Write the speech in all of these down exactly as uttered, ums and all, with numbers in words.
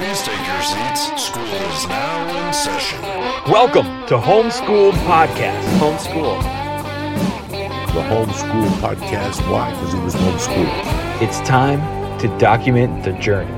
Please take your seats. School is now in session. Welcome to Homeschooled Podcast. Homeschool. The Homeschool Podcast. Why? Because he was homeschooled. It's time to document the journey.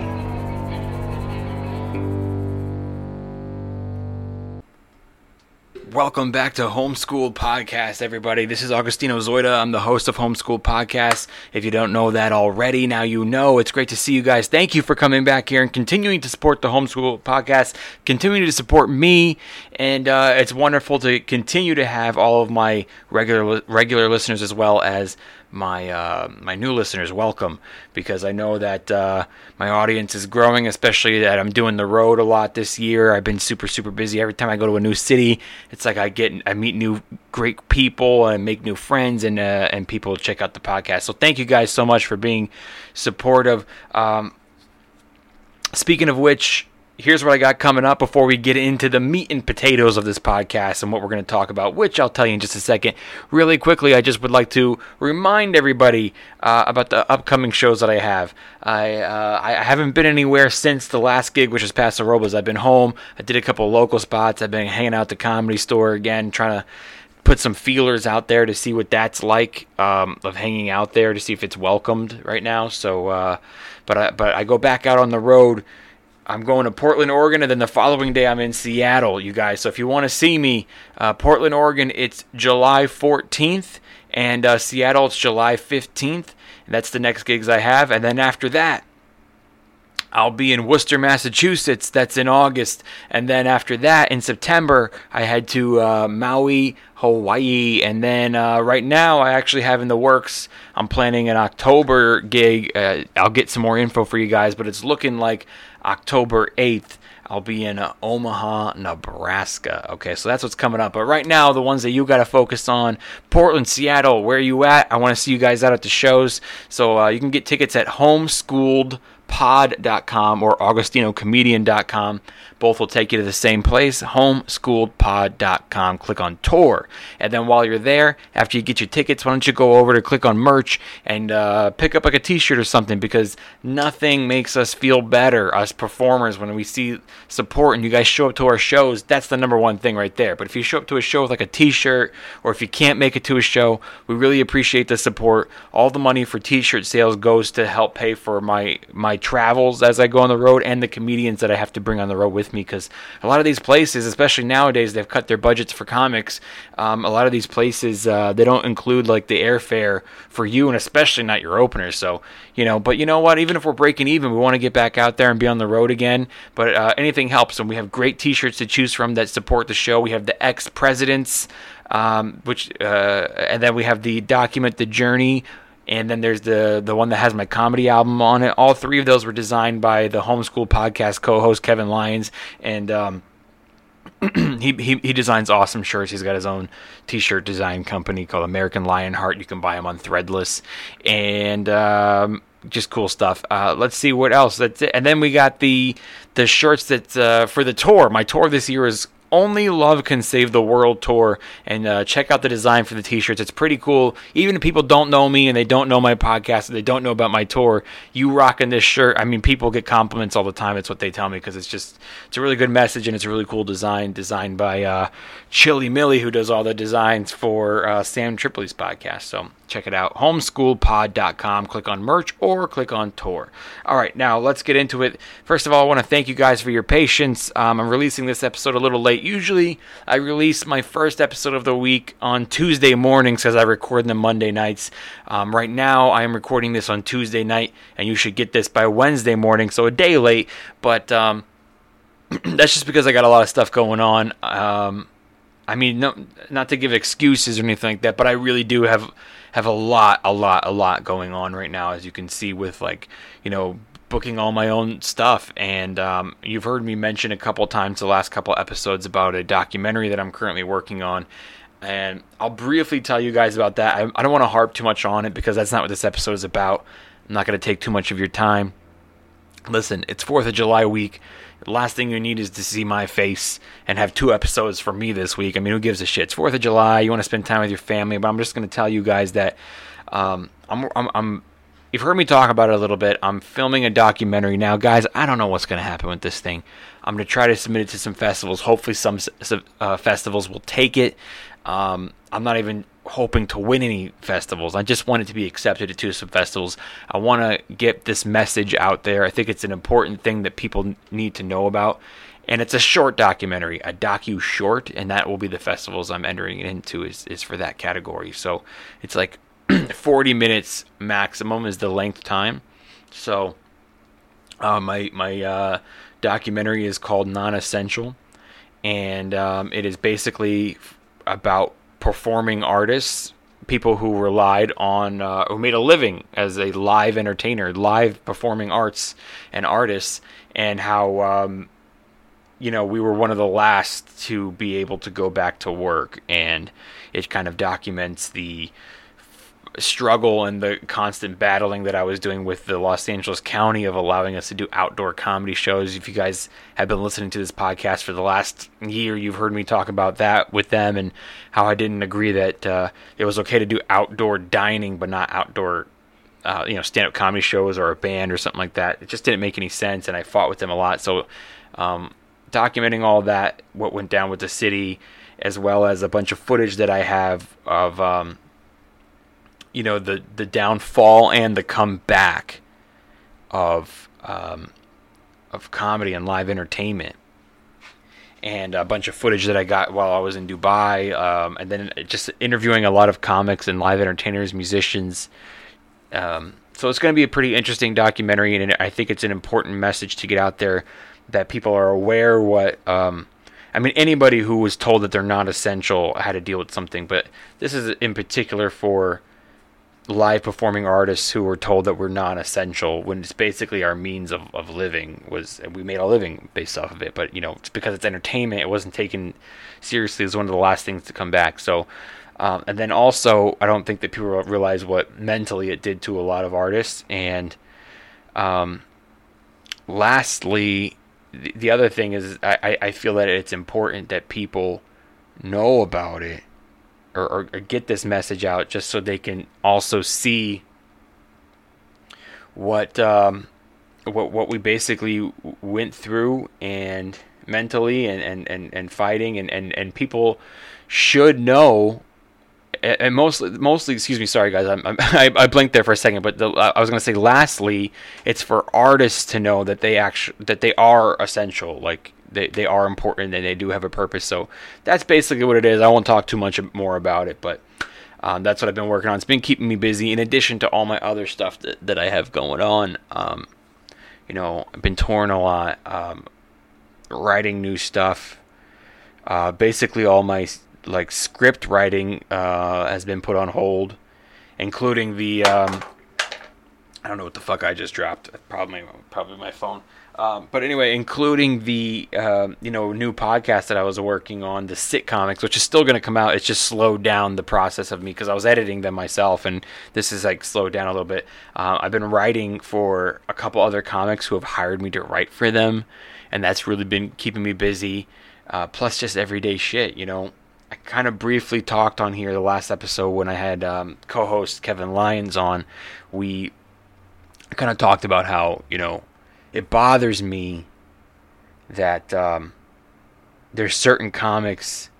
Welcome back to Homeschooled Podcast, everybody. This is Augustino Zoida. I'm the host of Homeschooled Podcast. If you don't know that already, now you know. It's great to see you guys. Thank you for coming back here and continuing to support the Homeschooled Podcast, continuing to support me, and uh, it's wonderful to continue to have all of my regular regular listeners as well as my uh, my new listeners. Welcome, because I know that uh, my audience is growing, especially that I'm doing the road a lot this year. I've been super super busy. Every time I go to a new city, it's like I get I meet new great people and make new friends, and uh, and people check out the podcast. So thank you guys so much for being supportive. Um, speaking of which, here's what I got coming up before we get into the meat and potatoes of this podcast and what we're going to talk about, which I'll tell you in just a second. Really quickly, I just would like to remind everybody uh, about the upcoming shows that I have. I uh, I haven't been anywhere since the last gig, which was Paso Robles. I've been home. I did a couple of local spots. I've been hanging out at the Comedy Store again, trying to put some feelers out there to see what that's like, um, of hanging out there, to see if it's welcomed right now. So, uh, but I, but I go back out on the road. I'm going to Portland, Oregon, and then the following day I'm in Seattle, you guys. So if you want to see me, uh, Portland, Oregon, it's July fourteenth, and uh, Seattle, it's July fifteenth. And that's the next gigs I have. And then after that, I'll be in Worcester, Massachusetts. That's in August. And then after that, in September, I head to uh, Maui, Hawaii. And then uh, right now, I actually have in the works, I'm planning an October gig. Uh, I'll get some more info for you guys, but it's looking like October eighth. I'll be in uh, Omaha, Nebraska. Okay, so that's what's coming up. But right now, the ones that you got to focus on, Portland, Seattle, where are you at? I want to see you guys out at the shows. So uh, you can get tickets at homeschooled pod dot com or augustino comedian dot com. Both will take you to the same place, homeschooled pod dot com. Click on tour. And then while you're there, after you get your tickets, why don't you go over to click on merch and uh, pick up like a t-shirt or something, because nothing makes us feel better, us performers, when we see support and you guys show up to our shows. That's the number one thing right there. But if you show up to a show with like a t-shirt, or if you can't make it to a show, we really appreciate the support. All the money for t-shirt sales goes to help pay for my, my travels as I go on the road, and the comedians that I have to bring on the road with me, because a lot of these places, especially nowadays, they've cut their budgets for comics. Um, a lot of these places, uh, they don't include like the airfare for you, and especially not your openers. So, you know, but you know what? Even if we're breaking even, we want to get back out there and be on the road again. But uh, anything helps, and we have great t-shirts to choose from that support the show. We have the Ex-Presidents, um, which, uh, and then we have the Document the Journey. And then there's the the one that has my comedy album on it. All three of those were designed by the Homeschool Podcast co-host Kevin Lyons, and um, he, he he designs awesome shirts. He's got his own t-shirt design company called American Lionheart. You can buy them on Threadless, and um, just cool stuff. Uh, let's see what else. That's it. And then we got the the shirts that uh, for the tour. My tour this year is Only Love Can Save the World Tour, and uh, check out the design for the t-shirts. It's pretty cool. Even if people don't know me and they don't know my podcast and they don't know about my tour, you rocking this shirt, I mean, people get compliments all the time. It's what they tell me, because it's just, it's a really good message, and it's a really cool design, designed by uh, Chili Millie, who does all the designs for uh, Sam Tripoli's podcast. So check it out, homeschooled pod dot com. Click on merch or click on tour. All right, now let's get into it. First of all, I want to thank you guys for your patience. Um, I'm releasing this episode a little late. Usually, I release my first episode of the week on Tuesday mornings, because I record them Monday nights. Um, right now, I am recording this on Tuesday night, and you should get this by Wednesday morning, so a day late. But um, that's just because I got a lot of stuff going on. Um, I mean, no, not to give excuses or anything like that, but I really do have have a lot, a lot, a lot going on right now, as you can see, with, like, you know, booking all my own stuff. And um, you've heard me mention a couple times the last couple episodes about a documentary that I'm currently working on. And I'll briefly tell you guys about that. I, I don't want to harp too much on it, because that's not what this episode is about. I'm not going to take too much of your time. Listen, it's fourth of July week. The last thing you need is to see my face and have two episodes from me this week. I mean, who gives a shit? It's fourth of July. You want to spend time with your family. But I'm just going to tell you guys that um, I'm, I'm, I'm you've heard me talk about it a little bit. I'm filming a documentary now. Guys, I don't know what's going to happen with this thing. I'm going to try to submit it to some festivals. Hopefully some uh, festivals will take it. Um, I'm not even hoping to win any festivals. I just want it to be accepted to some festivals. I want to get this message out there. I think it's an important thing that people need to know about. And it's a short documentary, a docu-short, and that will be the festivals I'm entering into is, is for that category. So it's like forty minutes maximum is the length time. So uh, my my uh, documentary is called Non-Essential, and um, it is basically about performing artists, people who relied on, uh, who made a living as a live entertainer, live performing arts and artists, and how, um, you know, we were one of the last to be able to go back to work. And it kind of documents the struggle and the constant battling that I was doing with the Los Angeles County of allowing us to do outdoor comedy shows. If you guys have been listening to this podcast for the last year, you've heard me talk about that with them and how I didn't agree that uh, it was okay to do outdoor dining but not outdoor uh, you know, stand-up comedy shows or a band or something like that. It just didn't make any sense, and I fought with them a lot. So um, documenting all that, what went down with the city, as well as a bunch of footage that I have of um, you know, the, the downfall and the comeback of um, of comedy and live entertainment, and a bunch of footage that I got while I was in Dubai, um, and then just interviewing a lot of comics and live entertainers, musicians. Um, so it's going to be a pretty interesting documentary, and I think it's an important message to get out there that people are aware what. Um, I mean, anybody who was told that they're not essential had to deal with something, but this is in particular for live performing artists who were told that we're non-essential when it's basically our means of, of living. Was we made a living based off of it, but you know, it's because it's entertainment, it wasn't taken seriously. It was one of the last things to come back. So um, and then also I don't think that people realize what mentally it did to a lot of artists. And um, lastly, the, the other thing is I, I feel that it's important that people know about it. Or, or, or get this message out just so they can also see what um, what what we basically went through and mentally and, and, and, and fighting and, and, and people should know. And mostly, mostly, excuse me, sorry guys, I'm, I'm, I I blinked there for a second, but the, I was going to say, lastly, it's for artists to know that they actually that they are essential, like. They they are important and they do have a purpose. So that's basically what it is. I won't talk too much more about it, but um, that's what I've been working on. It's been keeping me busy in addition to all my other stuff that, that I have going on. Um, you know, I've been touring a lot, um, writing new stuff. Uh, basically all my like script writing uh, has been put on hold, including the um, I don't know what the fuck I just dropped. Probably probably my phone. Um, but anyway, including the uh, you know new podcast that I was working on, the Sitcomics, which is still going to come out. It's just slowed down the process of me because I was editing them myself, and this is like slowed down a little bit. Uh, I've been writing for a couple other comics who have hired me to write for them, and that's really been keeping me busy. Uh, plus, just everyday shit. You know, I kind of briefly talked on here the last episode when I had um, co-host Kevin Lyons on. We kind of talked about how you know. It bothers me that um, there's certain comics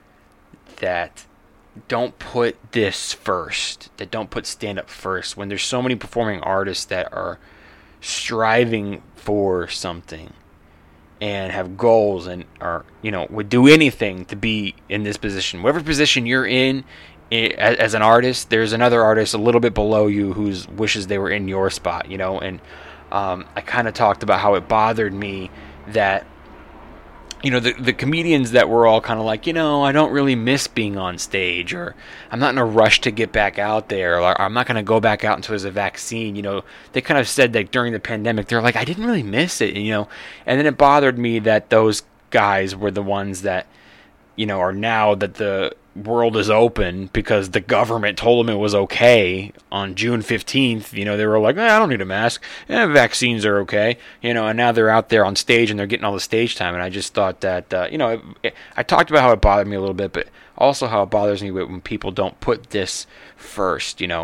that don't put this first, that don't put stand-up first, when there's so many performing artists that are striving for something and have goals and are, you know, would do anything to be in this position. Whatever position you're in as an artist, there's another artist a little bit below you who wishes they were in your spot, you know, and Um, I kind of talked about how it bothered me that, you know, the the comedians that were all kind of like, you know, I don't really miss being on stage, or I'm not in a rush to get back out there, or I'm not going to go back out until there's a vaccine. You know, they kind of said that during the pandemic, they're like, I didn't really miss it, you know, and then it bothered me that those guys were the ones that, you know, are now that the world is open because the government told them it was okay on June fifteenth. You know, they were like, eh, I don't need a mask. Eh, vaccines are okay. You know, and now they're out there on stage and they're getting all the stage time. And I just thought that, uh, you know, it, it, I talked about how it bothered me a little bit, but also how it bothers me when people don't put this first, you know.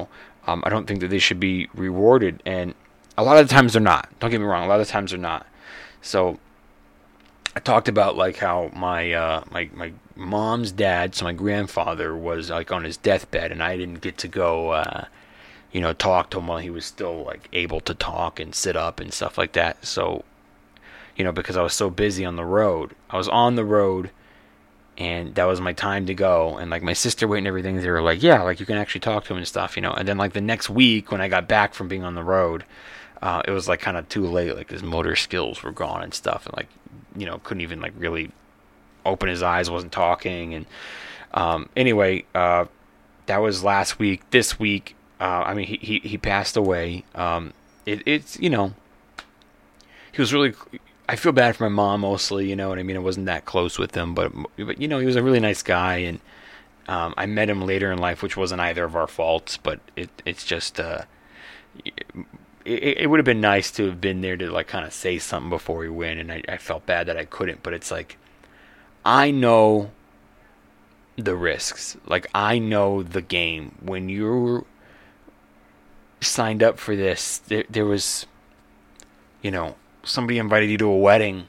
Um, I don't think that they should be rewarded, and a lot of the times they're not. Don't get me wrong, a lot of the times they're not. So I talked about like how my uh, my my mom's dad, so my grandfather, was like on his deathbed, and I didn't get to go, uh, you know, talk to him while he was still like able to talk and sit up and stuff like that. So, you know, because I was so busy on the road, I was on the road, and that was my time to go. And like my sister waiting and everything, they were like, yeah, like you can actually talk to him and stuff, you know. And then like the next week when I got back from being on the road, uh, it was like kind of too late. Like his motor skills were gone and stuff, and like, you know, couldn't even like really open his eyes, wasn't talking. And um, anyway, uh, that was last week. This week, uh, I mean, he, he, he passed away. Um, it, it's, you know, he was really, I feel bad for my mom mostly, you know what I mean? I wasn't that close with him, but, but you know, he was a really nice guy. And um, I met him later in life, which wasn't either of our faults, but it, it's just, uh, it, it would have been nice to have been there to like kind of say something before we win, and I, I felt bad that I couldn't. But it's like, I know the risks. Like, I know the game. When you signed up for this, there, there was, you know, somebody invited you to a wedding.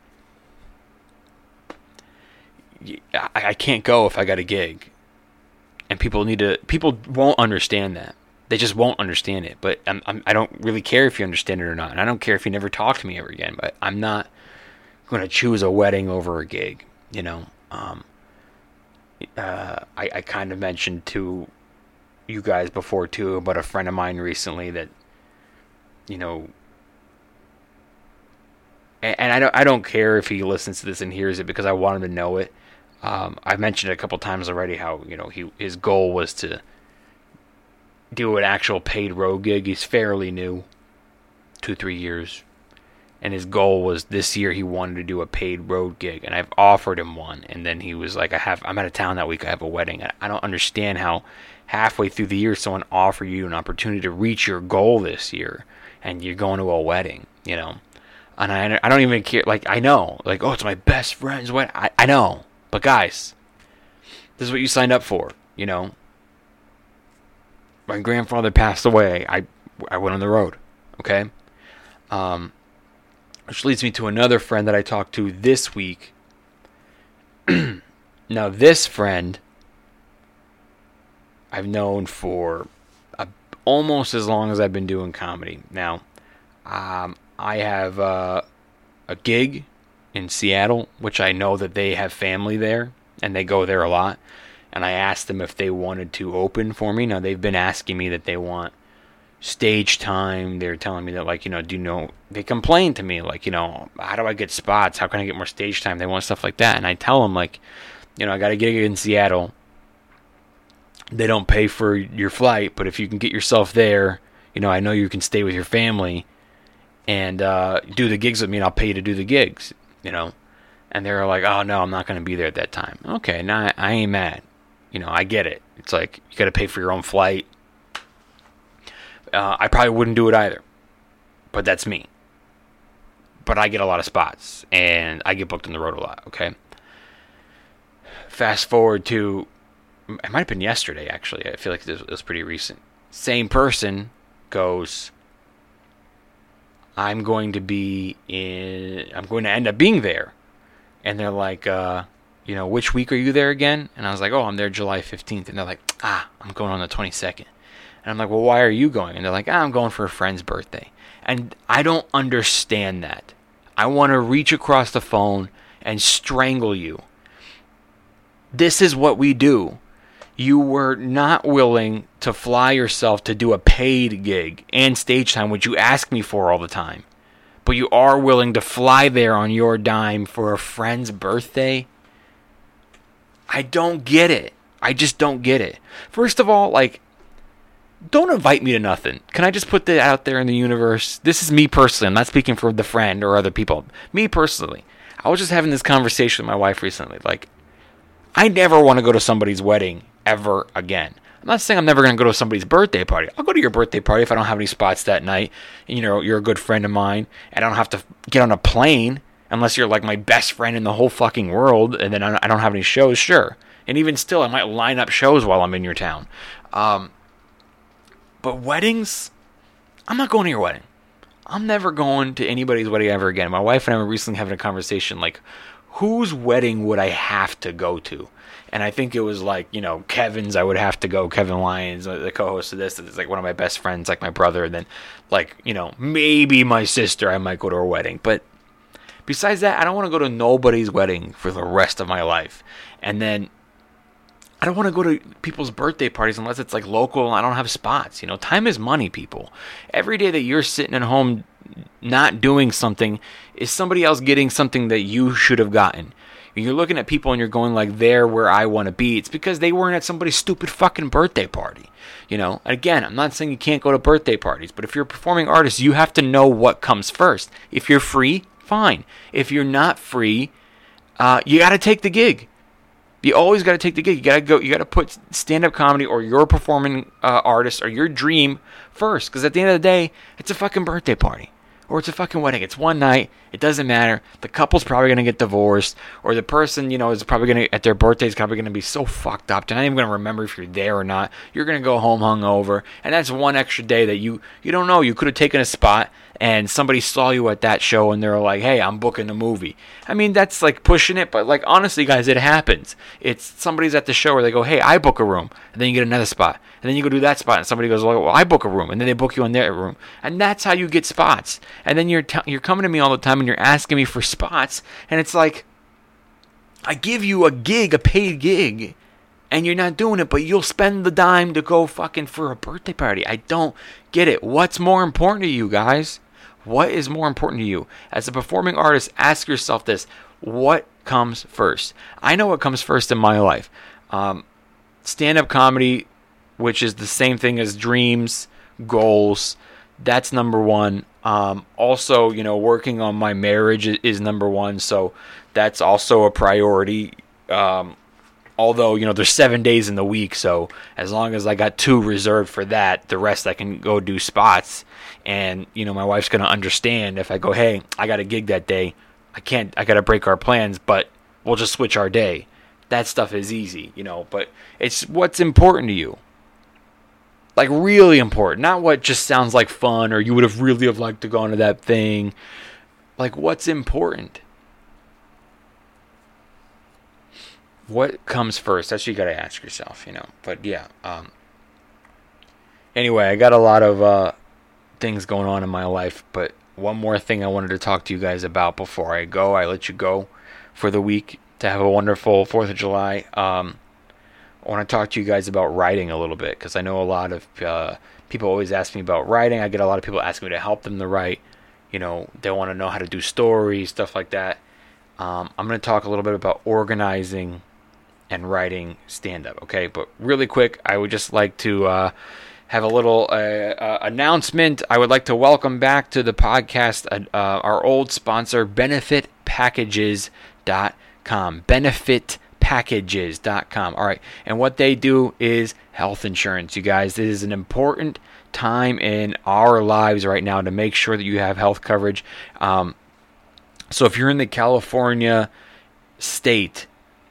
I, I can't go if I got a gig, and people need to. People won't understand that. They just won't understand it. But I'm, I'm, I don't really care if you understand it or not. And I don't care if you never talk to me ever again. But I'm not going to choose a wedding over a gig, you know. Um, uh, I, I kind of mentioned to you guys before, too, about a friend of mine recently that, you know, and, and I don't I don't care if he listens to this and hears it, because I want him to know it. Um, I've mentioned it a couple times already how, you know, he his goal was to do an actual paid road gig. He's fairly new, two, three years. And his goal was this year he wanted to do a paid road gig. And I've offered him one. And then he was like, I have, I'm out of town that week. I have a wedding. I don't understand how halfway through the year someone offered you an opportunity to reach your goal this year, and you're going to a wedding, you know. And I, I don't even care. Like, I know. Like, oh, it's my best friend's wedding. I, I know. But guys, this is what you signed up for, you know. My grandfather passed away. I, I went on the road, okay? Um, which leads me to another friend that I talked to this week. Now, this friend I've known for a, almost as long as I've been doing comedy. Now, um, I have uh, a gig in Seattle, which I know that they have family there, and they go there a lot. And I asked them if they wanted to open for me. Now, they've been asking me that they want stage time. They're telling me that, like, you know, do you know, they complain to me, like, you know, how do I get spots? How can I get more stage time? They want stuff like that. And I tell them, like, you know, I got a gig in Seattle. They don't pay for your flight, but if you can get yourself there, you know, I know you can stay with your family and uh, do the gigs with me, and I'll pay you to do the gigs, you know. And they're like, oh, no, I'm not going to be there at that time. Okay, now I ain't mad. You know, I get it. It's like, you got to pay for your own flight. Uh, I probably wouldn't do it either. But that's me. But I get a lot of spots. And I get booked on the road a lot, okay? Fast forward to, it might have been yesterday, actually. I feel like it was pretty recent. Same person goes, I'm going to be in, I'm going to end up being there. And they're like, uh... you know, which week are you there again? And I was like, oh, I'm there July fifteenth. And they're like, ah, I'm going on the twenty-second. And I'm like, well, why are you going? And they're like, ah, I'm going for a friend's birthday. And I don't understand that. I want to reach across the phone and strangle you. This is what we do. You were not willing to fly yourself to do a paid gig and stage time, which you ask me for all the time. But you are willing to fly there on your dime for a friend's birthday? I don't get it. I just don't get it. First of all, like, don't invite me to nothing. Can I just put that out there in the universe? This is me personally. I'm not speaking for the friend or other people. Me personally. I was just having this conversation with my wife recently. Like, I never want to go to somebody's wedding ever again. I'm not saying I'm never going to go to somebody's birthday party. I'll go to your birthday party if I don't have any spots that night. And, you know, you're a good friend of mine. And I don't have to get on a plane. Unless you're like my best friend in the whole fucking world, and then I don't have any shows, sure. And even still, I might line up shows while I'm in your town. Um, But weddings, I'm not going to your wedding. I'm never going to anybody's wedding ever again. My wife and I were recently having a conversation like, whose wedding would I have to go to? And I think it was like, you know, Kevin's I would have to go. Kevin Lyons, the co-host of this, is like one of my best friends, like my brother. And then, like, you know, maybe my sister, I might go to her wedding. But besides that, I don't want to go to nobody's wedding for the rest of my life. And then I don't want to go to people's birthday parties unless it's like local and I don't have spots. You know, time is money, people. Every day that you're sitting at home not doing something is somebody else getting something that you should have gotten. You're looking at people and you're going like, they're where I want to be. It's because they weren't at somebody's stupid fucking birthday party. You know, again, I'm not saying you can't go to birthday parties, but if you're a performing artist, you have to know what comes first. If you're free, fine. If you're not free, uh, you got to take the gig. You always got to take the gig. You got to go. You got to put stand-up comedy or your performing uh, artist or your dream first. Because at the end of the day, it's a fucking birthday party. Or it's a fucking wedding. It's one night. It doesn't matter. The couple's probably going to get divorced. Or the person, you know, is probably going to, at their birthday, is probably going to be so fucked up. They're not even going to remember if you're there or not. You're going to go home hungover. And that's one extra day that you, you don't know. You could have taken a spot and somebody saw you at that show and they're like, hey, I'm booking a movie. I mean, that's like pushing it. But like, honestly, guys, it happens. It's somebody's at the show where they go, hey, I book a room. And then you get another spot. And then you go do that spot, and somebody goes, well, I book a room, and then they book you in their room, and that's how you get spots. And then you're t- you're coming to me all the time, and you're asking me for spots, and it's like, I give you a gig, a paid gig, and you're not doing it, but you'll spend the dime to go fucking for a birthday party. I don't get it. What's more important to you, guys? What is more important to you? As a performing artist, ask yourself this: what comes first? I know what comes first in my life. Um, stand-up comedy, which is the same thing as dreams, goals. That's number one. Um, also, you know, working on my marriage is number one. So that's also a priority. Um, although, you know, there's seven days in the week. So as long as I got two reserved for that, the rest I can go do spots. And, you know, my wife's going to understand if I go, hey, I got a gig that day. I can't, I got to break our plans, but we'll just switch our day. That stuff is easy, you know, but it's what's important to you. Like, really important. Not what just sounds like fun or you would have really have liked to go into that thing. Like, what's important? What comes first? That's what you got to ask yourself, you know. But, yeah. Um, anyway, I got a lot of uh, things going on in my life. But one more thing I wanted to talk to you guys about before I go. I let you go for the week to have a wonderful fourth of July. Um... I want to talk to you guys about writing a little bit because I know a lot of uh, people always ask me about writing. I get a lot of people asking me to help them to write. You know, they want to know how to do stories, stuff like that. Um, I'm going to talk a little bit about organizing and writing stand-up, okay? But really quick, I would just like to uh, have a little uh, uh, announcement. I would like to welcome back to the podcast uh, uh, our old sponsor, benefit packages dot com. Benefit packages dot com. All right. And what they do is health insurance, you guys. This is an important time in our lives right now to make sure that you have health coverage. Um, so if you're in the California state,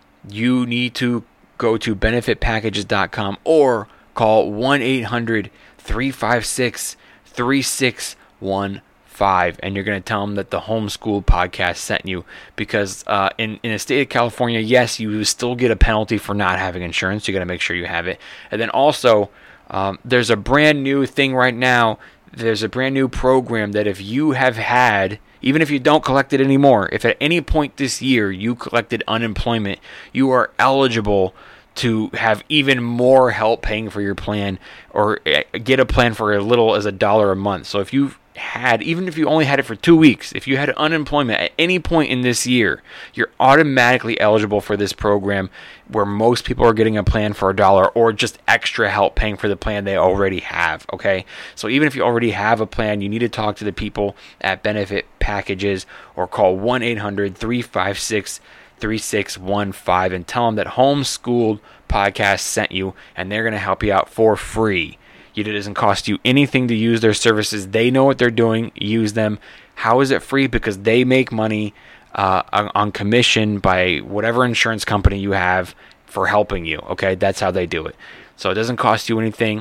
you need to go to benefit packages dot com or call one eight hundred three five six three six one five, and you're going to tell them that the Homeschool Podcast sent you, because uh, in, in the state of California, yes, you still get a penalty for not having insurance. You got to make sure you have it. And then also, um, there's a brand new thing right now. There's a brand new program that if you have had, even if you don't collect it anymore, if at any point this year you collected unemployment, you are eligible to have even more help paying for your plan, or get a plan for as little as a dollar a month. So if you've had, even if you only had it for two weeks, if you had unemployment at any point in this year, you're automatically eligible for this program, where most people are getting a plan for a dollar or just extra help paying for the plan they already have. Okay, so even if you already have a plan, you need to talk to the people at Benefit Packages or call one eight hundred three five six three six one five and tell them that Homeschooled Podcast sent you, and they're going to help you out for free. It doesn't cost you anything to use their services. They know what they're doing. Use them. How is it free? Because they make money uh, on, on commission by whatever insurance company you have for helping you. Okay, that's how they do it. So it doesn't cost you anything.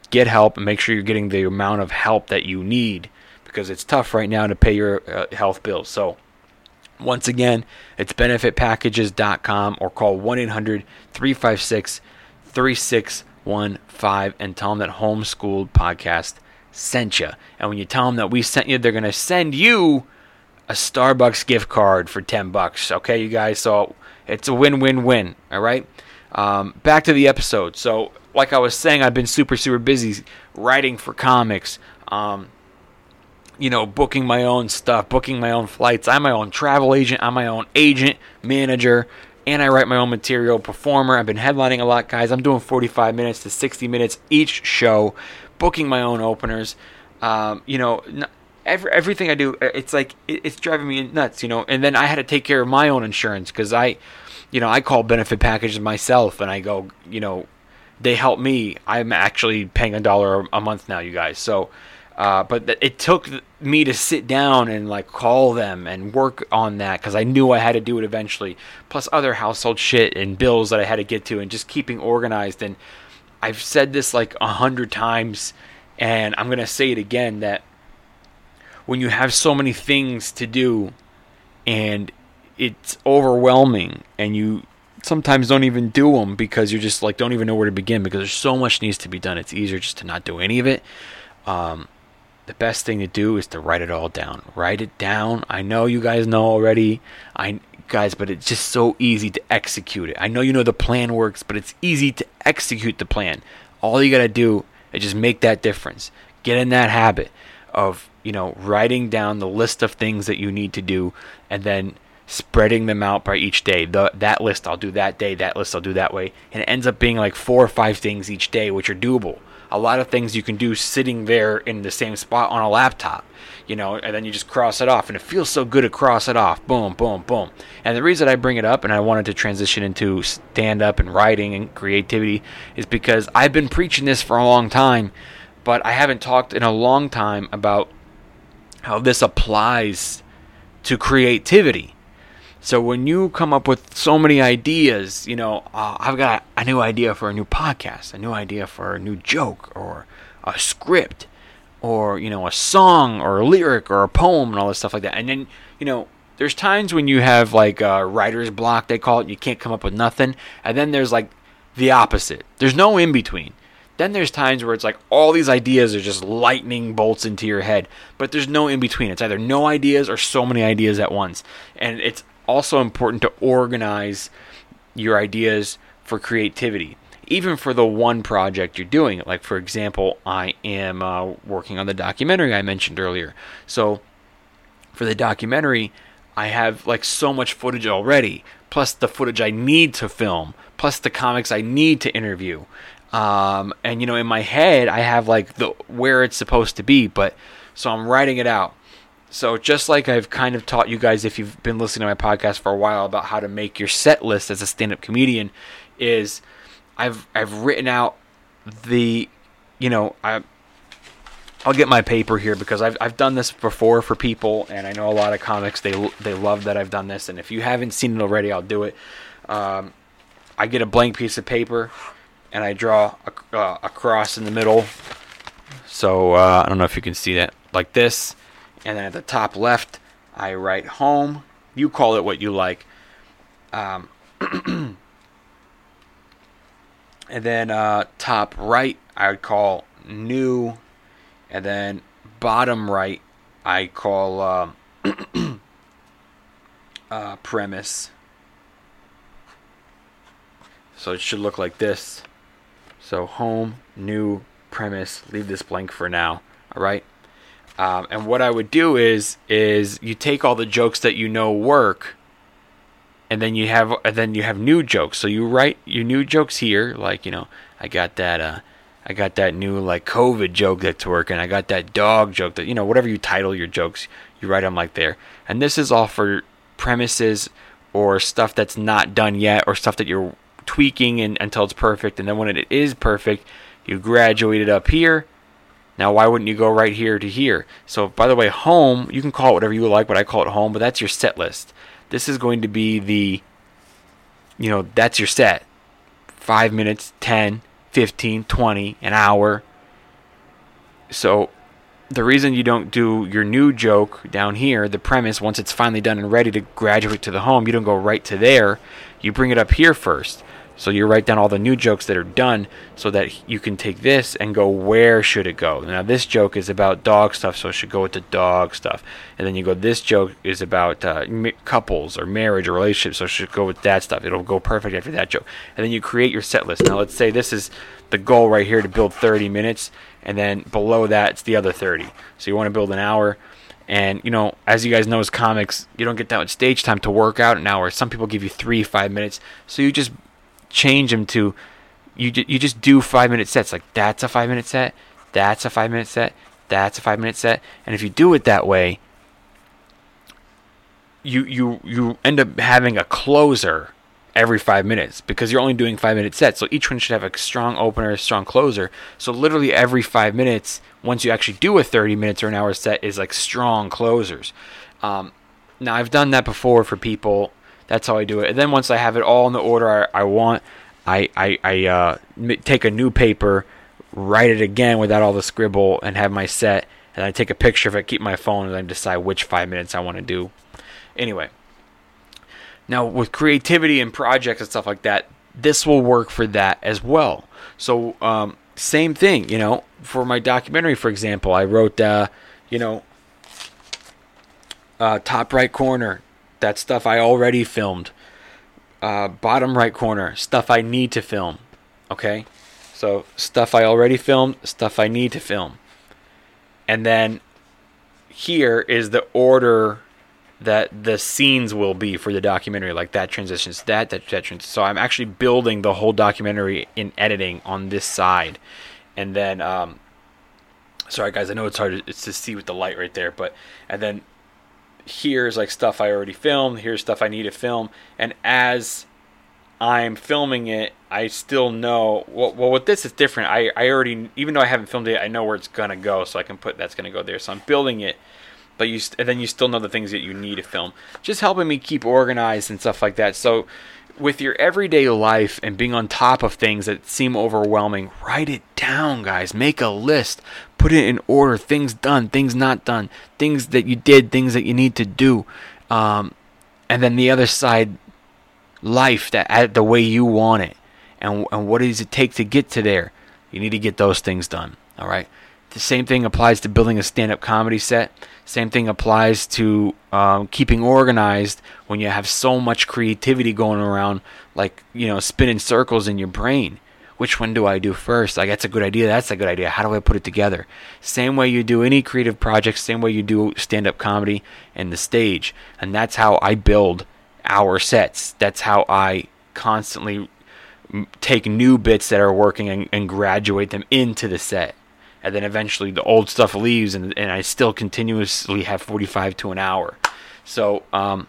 get help and make sure you're getting the amount of help that you need, because it's tough right now to pay your uh, health bills. So once again, it's benefit packages dot com, or call one eight hundred three five six three six one five and tell them that Homeschooled Podcast sent you. And when you tell them that we sent you, they're going to send you a Starbucks gift card for ten bucks. Okay, you guys? So it's a win-win-win, all right? Um, back to the episode. So like I was saying, I've been super, super busy writing for comics, um, you know, booking my own stuff, booking my own flights. I'm my own travel agent. I'm my own agent, manager, and I write my own material, performer. I've been headlining a lot, guys. I'm doing forty-five minutes to sixty minutes each show, booking my own openers. Um, you know, every, everything I do, it's like, it, it's driving me nuts, you know. And then I had to take care of my own insurance, because I, you know, I call benefit packages myself, and I go, you know, they help me. I'm actually paying a dollar a month now, you guys. So, uh, but th- it took me to sit down and like call them and work on that, because I knew I had to do it eventually. Plus other household shit and bills that I had to get to, and just keeping organized. And I've said this like a hundred times, and I'm gonna say it again, that when you have so many things to do and it's overwhelming, and you sometimes don't even do them because you're just like, don't even know where to begin, because there's so much needs to be done. It's easier just to not do any of it. Um, the best thing to do is to write it all down. Write it down. I know you guys know already, I guys, but it's just so easy to execute it. I know you know the plan works, but it's easy to execute the plan. All you got to do is just make that difference. Get in that habit of, you know, writing down the list of things that you need to do, and then spreading them out by each day. The, that list I'll do that day, that list I'll do that way. And it ends up being like four or five things each day, which are doable. A lot of things you can do sitting there in the same spot on a laptop, you know, and then you just cross it off. And it feels so good to cross it off. Boom, boom, boom. And the reason I bring it up, and I wanted to transition into stand-up and writing and creativity, is because I've been preaching this for a long time, but I haven't talked in a long time about how this applies to creativity. So when you come up with so many ideas, you know, uh, I've got a new idea for a new podcast, a new idea for a new joke, or a script, or, you know, a song, or a lyric, or a poem, and all this stuff like that. And then, you know, there's times when you have like a writer's block, they call it, and you can't come up with nothing. And then there's like the opposite. There's no in between. Then there's times where it's like all these ideas are just lightning bolts into your head, but there's no in between. It's either no ideas or so many ideas at once. And it's also important to organize your ideas for creativity, even for the one project you're doing. Like, for example, I am uh, working on the documentary I mentioned earlier. So for the documentary, I have like so much footage already, plus the footage I need to film, plus the comics I need to interview. Um, and, you know, in my head, I have like the where it's supposed to be, but so I'm writing it out. So just like I've kind of taught you guys, if you've been listening to my podcast for a while, about how to make your set list as a stand-up comedian, is I've I've written out the, you know, I I'll get my paper here, because I've I've done this before for people, and I know a lot of comics, they they love that I've done this. And if you haven't seen it already, I'll do it. Um, I get a blank piece of paper, and I draw a, uh, a cross in the middle. So uh, I don't know if you can see that, like this. And then at the top left, I write home. You call it what you like. Um, and then uh, top right, I would call new. And then bottom right, I call um, uh, premise. So it should look like this. So home, new, premise. Leave this blank for now. All right. Um, and what I would do is is you take all the jokes that you know work, and then you have and then you have new jokes. So you write your new jokes here, like, you know, I got that uh, I got that new like COVID joke that's working. I got that dog joke that, you know, whatever you title your jokes, you write them like there. And this is all for premises or stuff that's not done yet, or stuff that you're tweaking and, until it's perfect. And then when it is perfect, you graduate it up here. Now, why wouldn't you go right here to here? So, by the way, home, you can call it whatever you like, but I call it home, but that's your set list. This is going to be the, you know, that's your set. Five minutes, ten, fifteen, twenty, an hour. So the reason you don't do your new joke down here, the premise, once it's finally done and ready to graduate to the home, you don't go right to there. You bring it up here first. So you write down all the new jokes that are done so that you can take this and go, where should it go? Now, this joke is about dog stuff, so it should go with the dog stuff. And then you go, this joke is about uh, m- couples or marriage or relationships, so it should go with that stuff. It'll go perfect after that joke. And then you create your set list. Now, let's say this is the goal right here to build thirty minutes, and then below that, it's the other thirty. So you want to build an hour. And, you know, as you guys know as comics, you don't get that much stage time to work out an hour. Some people give you three, five minutes. So you just change them to, you you just do five minute sets. Like, that's a five minute set, that's a five minute set, that's a five minute set. And if you do it that way, you you you end up having a closer every five minutes because you're only doing five minute sets. So each one should have a strong opener, a strong closer. So literally every five minutes, once you actually do a thirty minutes or an hour set, is like strong closers. Um, now I've done that before for people. That's how I do it. And then once I have it all in the order I, I want, I I, I uh, m- take a new paper, write it again without all the scribble, and have my set. And I take a picture of it, keep my phone, and then decide which five minutes I want to do. Anyway, now with creativity and projects and stuff like that, this will work for that as well. So um, same thing, you know, for my documentary, for example, I wrote, uh, you know, uh, top right corner. That stuff I already filmed. Uh, bottom right corner, stuff I need to film. Okay? So, stuff I already filmed, stuff I need to film. And then here is the order that the scenes will be for the documentary. Like that transitions, that, that, that transitions. So, I'm actually building the whole documentary in editing on this side. And then, um, sorry guys, I know it's hard to, it's to see with the light right there. But, and then, here's like stuff I already filmed, here's stuff I need to film, and as I'm filming it, I still know, well, well with this it's different. I, I already, even though I haven't filmed it, I know where it's going to go, so I can put that's going to go there. So I'm building it, but you, and then you still know the things that you need to film. Just helping me keep organized and stuff like that. So with your everyday life and being on top of things that seem overwhelming, write it down, guys. Make a list. Put it in order. Things done, things not done, things that you did, things that you need to do. Um, and then the other side, life that the way you want it. And, and what does it take to get to there? You need to get those things done. All right. The same thing applies to building a stand-up comedy set. Same thing applies to um, keeping organized when you have so much creativity going around, like, you know, spinning circles in your brain. Which one do I do first? Like, that's a good idea. That's a good idea. How do I put it together? Same way you do any creative project, same way you do stand-up comedy and the stage. And that's how I build our sets. That's how I constantly take new bits that are working and, and graduate them into the set. And then eventually the old stuff leaves, and, and I still continuously have forty-five to an hour. So um,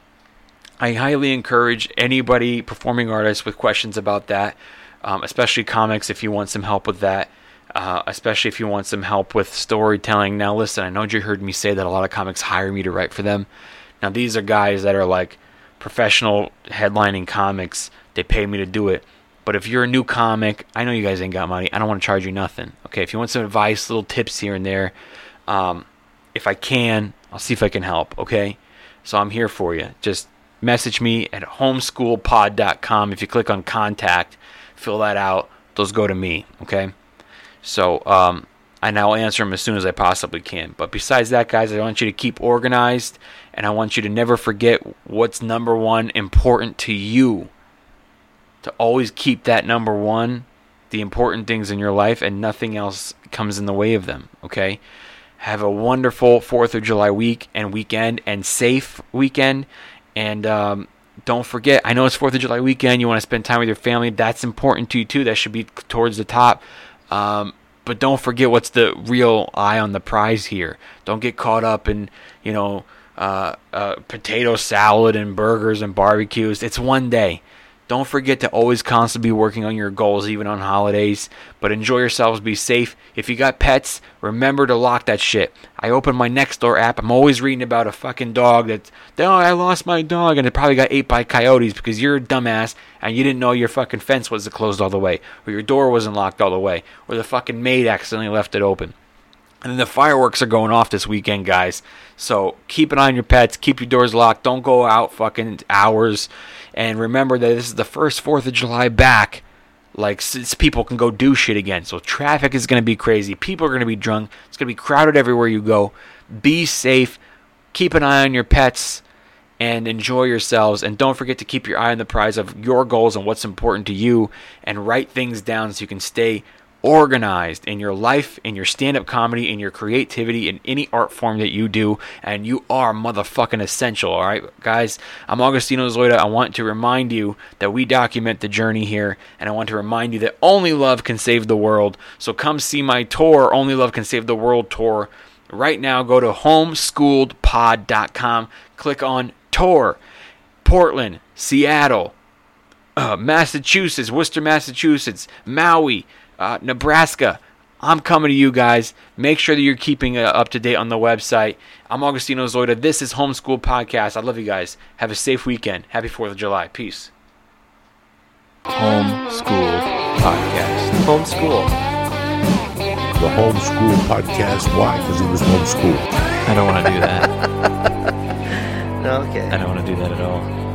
I highly encourage anybody, performing artists, with questions about that, um, especially comics, if you want some help with that, uh, especially if you want some help with storytelling. Now listen, I know you heard me say that a lot of comics hire me to write for them. Now these are guys that are like professional headlining comics. They pay me to do it. But if you're a new comic, I know you guys ain't got money. I don't want to charge you nothing. Okay, if you want some advice, little tips here and there, um, if I can, I'll see if I can help, okay? So I'm here for you. Just message me at homeschool pod dot com. If you click on contact, fill that out. Those go to me, okay? So, um, and I'll answer them as soon as I possibly can. But besides that, guys, I want you to keep organized, and I want you to never forget what's number one important to you. To always keep that number one, the important things in your life, and nothing else comes in the way of them, okay? Have a wonderful fourth of July week and weekend, and safe weekend. And um, don't forget, I know it's fourth of July weekend. You want to spend time with your family. That's important to you, too. That should be towards the top. Um, but don't forget what's the real eye on the prize here. Don't get caught up in, you know, uh, uh, potato salad and burgers and barbecues. It's one day. Don't forget to always constantly be working on your goals, even on holidays. But enjoy yourselves. Be safe. If you got pets, remember to lock that shit. I open my Nextdoor app. I'm always reading about a fucking dog that, oh, I lost my dog, and it probably got ate by coyotes because you're a dumbass and you didn't know your fucking fence wasn't closed all the way, or your door wasn't locked all the way, or the fucking maid accidentally left it open. And then the fireworks are going off this weekend, guys. So keep an eye on your pets. Keep your doors locked. Don't go out fucking hours. And remember that this is the first fourth of July back. Like, since people can go do shit again. So traffic is going to be crazy. People are going to be drunk. It's going to be crowded everywhere you go. Be safe. Keep an eye on your pets. And enjoy yourselves. And don't forget to keep your eye on the prize of your goals and what's important to you. And write things down so you can stay organized in your life, in your stand-up comedy, in your creativity, in any art form that you do. And you are motherfucking essential, all right, guys? I'm Augustino Zoida. I want to remind you that we document the journey here. And I want to remind you that only love can save the world. So come see my tour, Only Love Can Save the World tour. Right now, go to homeschooled pod dot com. Click on tour. Portland, Seattle, uh, Massachusetts, Worcester, Massachusetts, Maui, uh, Nebraska. I'm coming to you guys. Make sure that you're keeping uh, up to date on the website. I'm Augustino Zoida. This is Homeschool Podcast. I love you guys. Have a safe weekend. Happy fourth of July. Peace. Homeschool Podcast. Homeschool. The Homeschool Podcast. Why? Because he was homeschooled. I don't want to do that. Okay. I don't want to do that at all.